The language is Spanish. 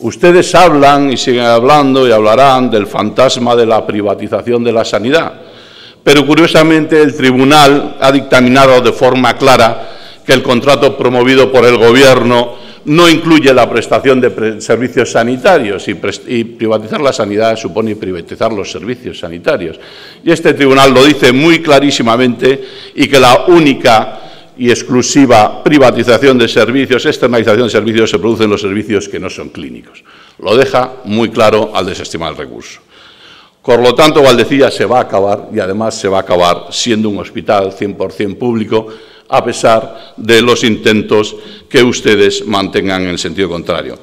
Ustedes hablan y siguen hablando y hablarán del fantasma de la privatización de la sanidad, pero curiosamente el tribunal ha dictaminado de forma clara que el contrato promovido por el Gobierno no incluye la prestación de servicios sanitarios y privatizar la sanidad supone privatizar los servicios sanitarios. Y este tribunal lo dice muy clarísimamente y que la única y exclusiva privatización de servicios, externalización de servicios, se produce en los servicios que no son clínicos. Lo deja muy claro al desestimar el recurso. Por lo tanto, Valdecilla se va a acabar y además se va a acabar siendo un hospital 100% público, a pesar de los intentos que ustedes mantengan en el sentido contrario.